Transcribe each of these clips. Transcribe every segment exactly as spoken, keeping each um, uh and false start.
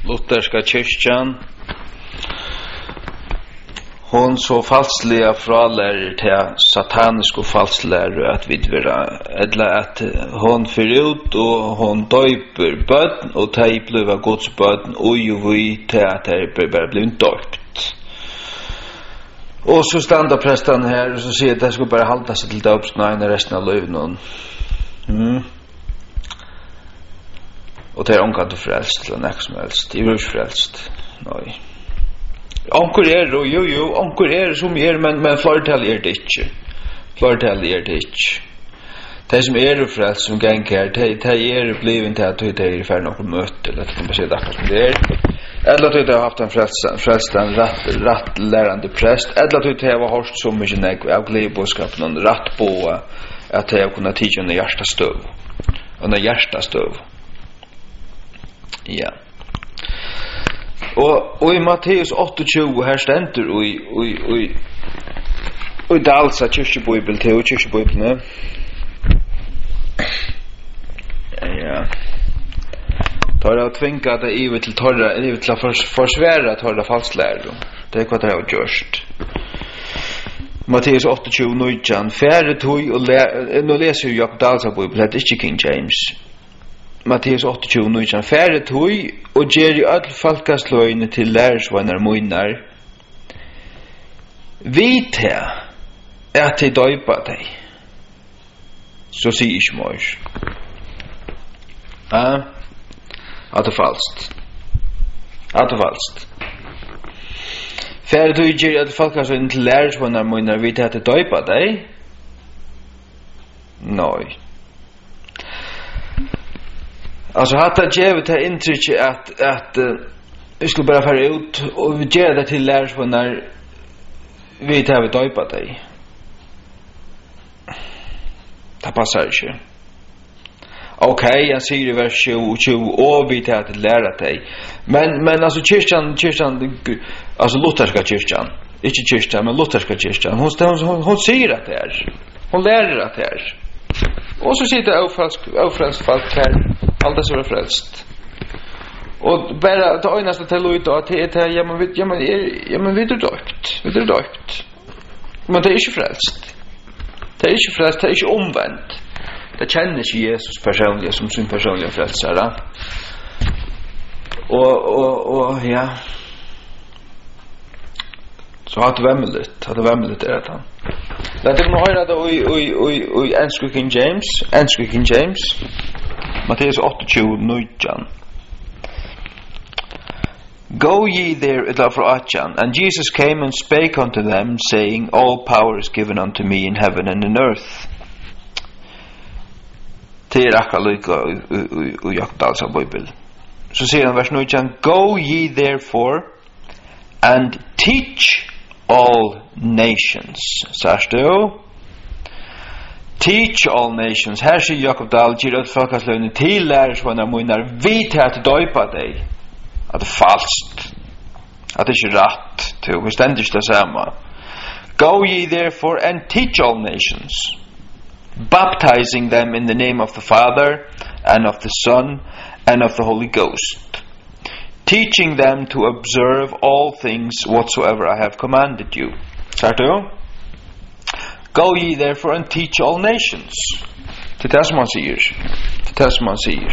lutherska kyrkjan hon så falsliga fralärer till satanisk och falslärer att vid vara eller att hon för ut och hon döper bön och ta bliva Guds bön och ju vi till att det bara blir döpt. Och så stannar prästen här och så säger att det ska bara hålla sig till döpsnöjen resten av livet. Mm. Och det är omgående frälst eller nästa som helst. Det är ju frälst. Nej. Onkur er, og jo, jo, onkur er som er, men, men flertall er det ikke. Flertall er det ikke. De som er frelst, som gang her, de, de er bliven til at de er i ferd noen møte, eller at de bare sier det akkurat som det er. Eller at de har haft en frelst, en rett, rett lærende prest, eller at de har hørt så mye nek av glidebåskapen, en rett på at de har kunnet tige under hjertestøv. Under hjertestøv. Ja. Og, og i Matteus tjueåtte her stender og i og i og i og i Dalsa kyrkjebibel til kyrkjebibelene. Ja. Tar jeg tvinga det i til torra, i til å forsvære torra falsklærer. Det er hva det har gjort. Matteus åtte tjuenio færre tog og le, nå leser jo Jakob Dalsa bibel, det er ikke King James. Matteus åtte tjuenio færre tog og gjer i öll falkasløyne til lærersvannar moinar. Vit her at de døypa deg. Så sier ikke mor. Ja, at det er falskt. At det er falskt. Færre tog gjer i öll falkasløyne til lærersvannar moinar. Vit her at de døypa deg. Nei. Alltså hatta ger det intrycket att att uh, vi skulle bara fara ut och vi ger det till lärs för när vi tar vi döpa dig. Det passar inte. Okej, okay, jag säger i vers tjugo och vi tar till lära dig. Men men alltså kyrkan kyrkan alltså lutherska kyrkan, inte kyrkan men lutherska kyrkan. Hon hon, hon säger att det är. Hon lär att det är. Och så sitter ofrälst ofrälst folk här. Allt är så frälst. Och bara det einaste till ut att det är ja men ja men ja men vet du döpt. Vet du döpt. Men det är inte frälst. Det är inte frälst, det är inte omvänt. Det känner inte Jesus personligen som sin personliga frälsare. Och och och ja. Så har det vämmeligt, har det vämmeligt är det han. Låt mig höra det oj oj oj oj engelska King James, engelska King James. Matteus åtte tjuenio. Go ye there at Afrachan, and Jesus came and spake unto them, saying, all power is given unto me in heaven and in earth. Til akka lykka u Jakob Dalsa bibel. Så sier han vers nio, go ye therefore and teach all nations. Sars du? Teach all nations. Her sier Jakob Dahl, gir ut folkesløyne til lærersvannar moinar, vit her til døypa deg. At det er falskt. At det er ikke rett. Til vi stendig ikke det samme. Go ye therefore and teach all nations, baptizing them in the name of the Father, and of the Son, and of the Holy Ghost, teaching them to observe all things whatsoever I have commanded you. Sart du? Go ye therefore and teach all nations. Til det som han sier. Til det som han sier.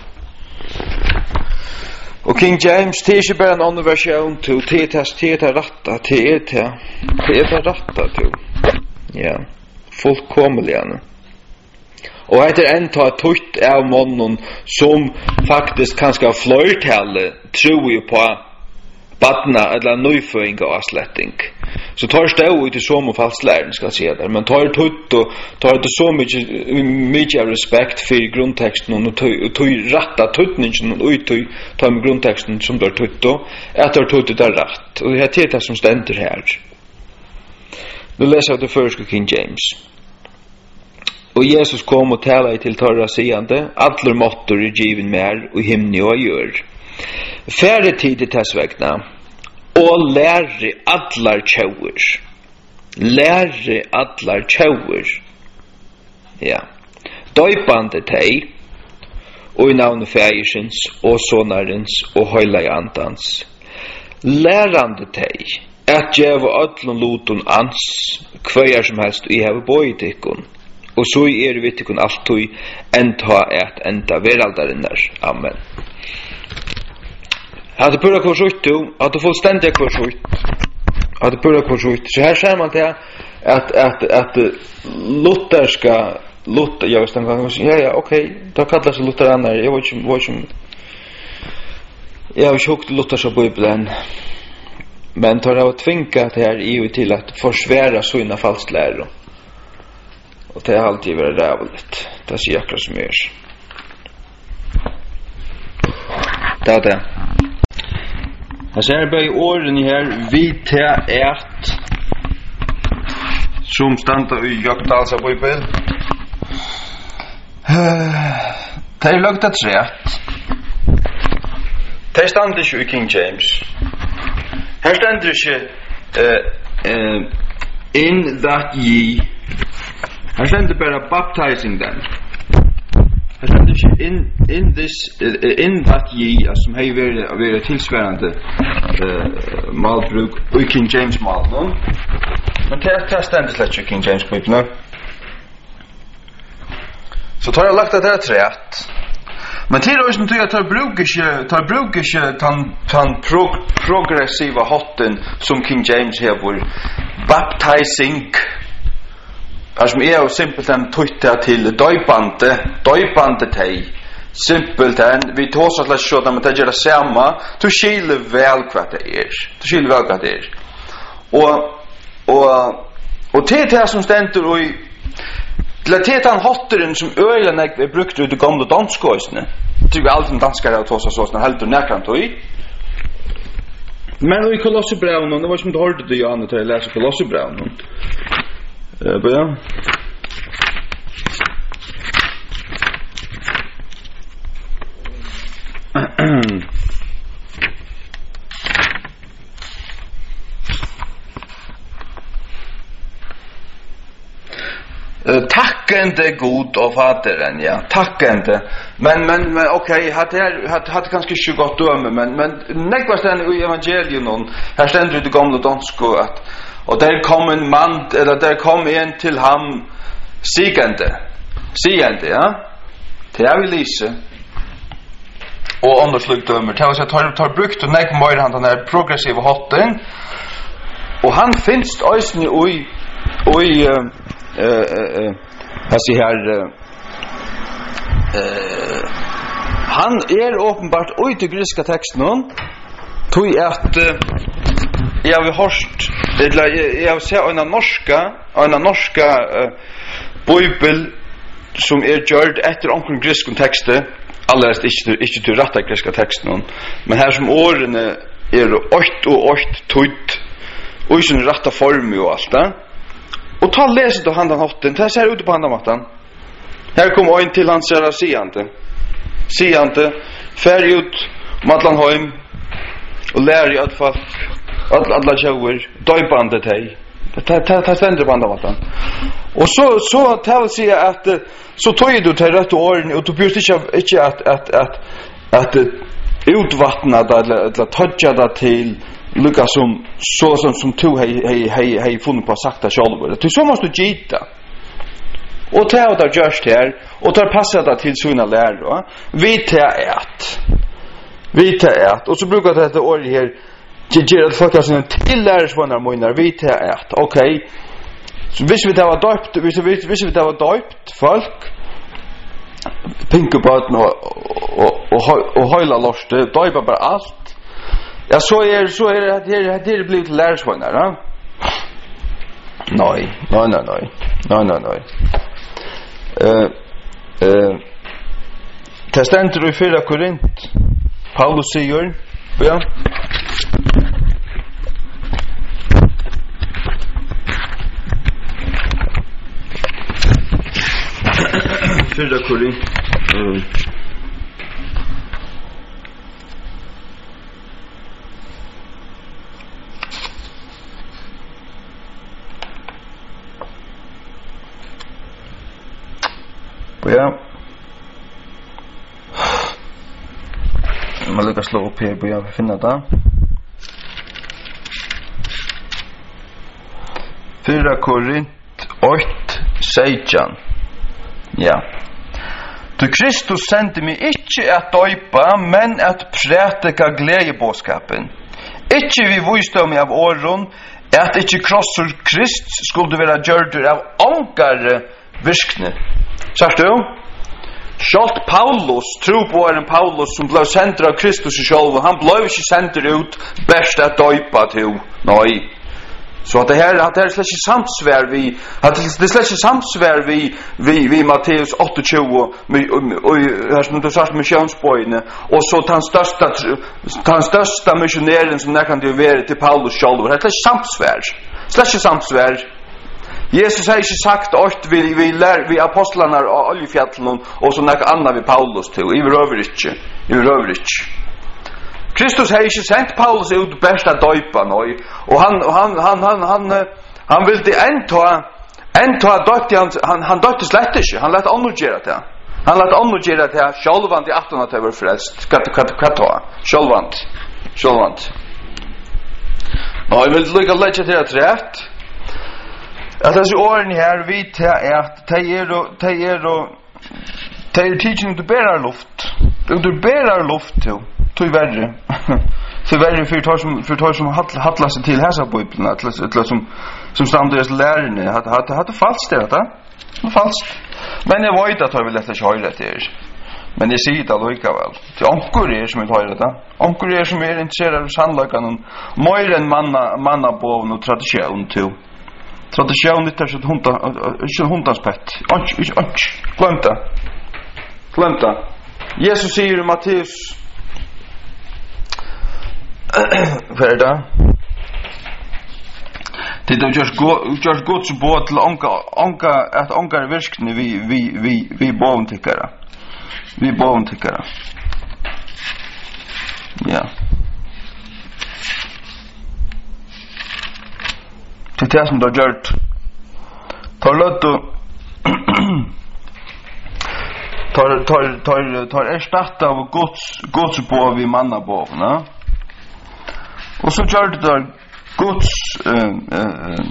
Og King James, det er ikke bare en annen versjon til, det er det ratta, det er det, det er det ratta til. Ja, fullkomligane. Og etter en ta tutt av månen som faktisk kanskje har fløytale, tror jo på badna eller nøyføring og avsletting. Så tar stå ut i så mye falsklæren, skal jeg si det. Men tar tutt og tar det så mye, mye av respekt for grunnteksten og tar retta tuttningen og ut tar med grunnteksten som tar tutt og etter tuttet er rett. Og det er det som stender her. Nu leser jeg det første King James. Og Jesus kom og tala til torra sigande, allar måttor er given mer og himni og gjør. Færre tid i tessvegna, og lære allar tjauer. Lære allar tjauer. Ja. Døypande teg, og i navnet Fægersins, og Sonarins, og Høyla Andans. Lærande teg, at djeva öllun lutun ans, kvæjar som helst i hava boi tikkun, og så er vi tikkun alltui, enda et enda veraldarinnar. Amen. Hadde pura kvars uttu, hadde fullstendig kvars ut, hadde pura kvars ut. Så her ser man til at, at, at lutherska, Luther, jag visste en ja, ja, okej, då kallas det lutheraner, jag vet inte, vet inte, jag har tjockt lutherska bibeln, men tar jag tvingat här i till att försvära sådana falskläror, och det har alltid varit rävligt, det ser jag som görs. Det är det. Jag ser bara i åren här, vi tar ät, som stannar i Jökdalsa bibel. Det er lagt at rett. Det stand ikke i King James. Her stand ikke uh, uh, in that ye. Her stand det bare baptizing them. Her stand ikke in, in this uh, in that ye, som har vært, vært tilsvarende uh, malbruk i King James mal. No? Men det stand ikke i King James bibel, no? Så tar jeg lagt at det er treet. Men til å som tar bruk ikke, tar bruk ikke den, den pro, progressiva hotten som King James hever, baptizing, her som er jo simpelthen tøyta til døybande, døybande teg, simpelthen, vi tås at lest sånn, men det gjør det samme, du skiller vel hva det er, du skiller vel hva det er. Og, og, og til det som stender i til at det er hotteren som øyene er brukt ut i gamle danskøysene. Det er jo aldri danskere av tås og sånn, helt og nærkant og i. Men i Kolossebrevnen, det var som du hørte det, Janne, til å lese Kolossebrevnen. Uh, Bøya. Uh, tackande god och faderen, ja, tackande. Men men men okej, okay, hade hade hade kanske inte gott döme, men men näkvast den i evangelion någon. Här ständer det gamla dansko att och där kom en man eller där kom en till ham sigande. Sigande, ja. Det är vi läser. Och annars lukta dömer. Det var så tar tar brukt och näk mer han den där progressiva hotten. Och han finns ösn i oj oj eh eh här ser här eh han är uppenbart oj till grekiska texten hon tog att jag har hört eller jag ser en norska en norska bibel som är gjord efter onkel grekiska texter alldeles inte inte till rätta grekiska texten hon men här som åren är åtta och åtta tut och i sin rätta form och allt det. Och ta läset och handan hotten. Det ser ut på handa mattan. Här kom en till hans era siante. Siante fär ut Matlanheim och lär i att folk alla alla tjower döpandet hej. Det det det ständer på handa mattan. Och så så tar sig att så tog du till rätt år och du bjöd inte inte att att att att utvattna det eller eller toucha det till Lucas som så som som to hej hej hej hej funnit på sakta själva. Du så måste du gita. Och ta det just här och ta passa det till sina lärare. Vi tar ät. Vi tar ät och så brukar det år här ge det folk som till lärare från när moinar vi tar ät. Okej. Så visst vi det var döpt, visst vi visst vi det var döpt folk. Pinka på och och och och hela lost. Döpa bara allt. Ja, så är så är det det det blir till lärsvagnar, va? Nej, nej, nej, nej. Nej, nej, nej. Eh eh Testamentet i fyra Korint. Paulus säger, ja. fyra Korint. Eh Ja. Man lyckas slå upp här, börja finna det. Fyra Korint åtta sexton. Ja. Du Kristus sendte mig ikke at døypa, men at prætika gledebåskapen. Ikke vi visdom av åren, at ikke krossur Krist skulle være gjørdur av ångare virkne. Sagt du? Sjalt Paulus, troboeren Paulus, som ble sendt av Kristus i sjálv, han ble ikke sendt ut best at døypa til. Nei. Så at det her, at det er slett ikke samsvær vi, at det er slett ikke samsvær vi, vi, vi Matteus tjueåtta, og her som du sagt missionsbøyene, og så den største, den største missionæren som det kan det være til Paulus selv, det er slett ikke samsvær, slett ikke samsvær. Jesus har ikke sagt at vi, vi, lær, vi apostlene av oljefjallen, og så noe annet vi Paulus til, i røver ikke, i røver ikke. Kristus har ikke sendt Paulus ut best av døypa nå, og han, han, han, han, han, han ville enta, enta døypte, han, han, han døypte slett ikke, han lette ånder gjøre det. Han lette ånder gjøre det, sjølvant i atten at det var frelst. Hva ta? Sjølvant. Sjølvant. Nå, jeg vil lykke legge til at rett. At disse årene her, vi tar at de er og, de er og, de er tidsen ut bærer luft. Ut bærer luft, jo. Tui verre. Så verre för tar som för tar som hattla sig till häsa bibeln att att som som standards lärarna hade hade hade falskt det där. Falskt. Men jag vet att jag vill läsa höra det. Men det ser det lika väl. Till ankor är som vill höra det. Ankor är som är intresserade av sannolikan mer än manna manna på och tradition till. Tradition det är så hunta inte huntas pett. Och och glömta. Glömta. Jesus säger i Matteus Verda. Det är just go just go to board till onka onka att onka virkne vi vi vi vi bovntickare. Vi bovntickare. Ja. Det är som då gjort. Tar lotto. Tar tar tar tar erstatta av Guds Guds bov vi manna bov, va? Og så gjør det der Guds uh, uh,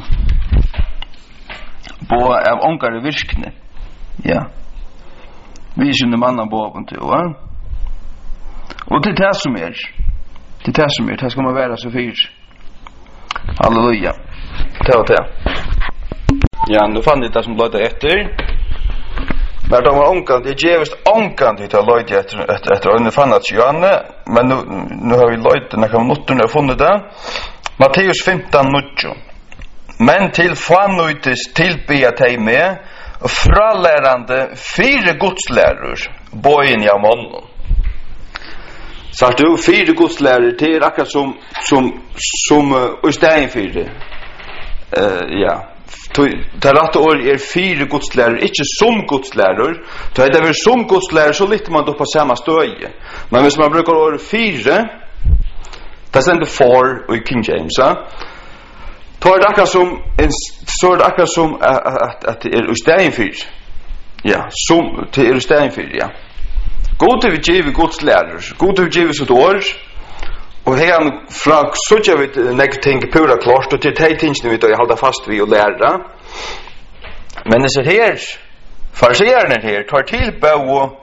på av ångare virkne. Ja. Vi kjenner mannen på åpen til, va? Og det er det som er. Det er det som er. Det skal man være så fyr. Halleluja. Det var det. Ja, nu fann jeg det som løyde etter. Men det var ångkant, det er just ångkant til å løyde etter, etter, etter, og nu fann jeg ikke Johanne, men nu, nu har vi løyde, når jeg har funnet det. Matteus femton nio. Men til fanøytes tilbya teg med, fralærande fire godslærer, bøyen av månen. Sagt du, fire godslærer, det er akkurat som, som, som uh, Øystein fire. Uh, ja. Det rette året er fire godslærer, ikke som godslærer. Da det er som godslærer, så lytter man det på samme støye. Men hvis man bruker året fire, det stender for i King James, ja? Da er det akkurat som, så er det akkurat som at, at det er Øystein fire. Ja, som, det er Øystein fire, ja. God til vi giver godslærer, god til vi giver sitt år, og her fra sånn vi nekker ting pura klart, og til de tingene vi da holder fast vi og lærer. Men det er her, farsierne her, tar tilbå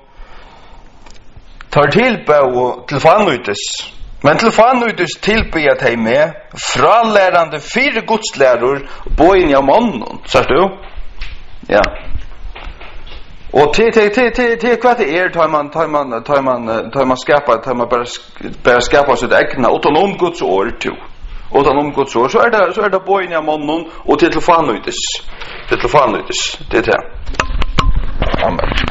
tar tilbå til fannytes. Men til fannytes tilbyr jeg med fralærande fire godslærer bøyen av mannen, sier du? Ja. Og til til til til til hva det er tar man tar man tar man tar man skapa tar man bara bara skapa sitt egna autonom Guds ord to. Autonom Guds ord så er det så er det boen av mannen og til telefonnytes. Til telefonnytes. Det er det. Amen.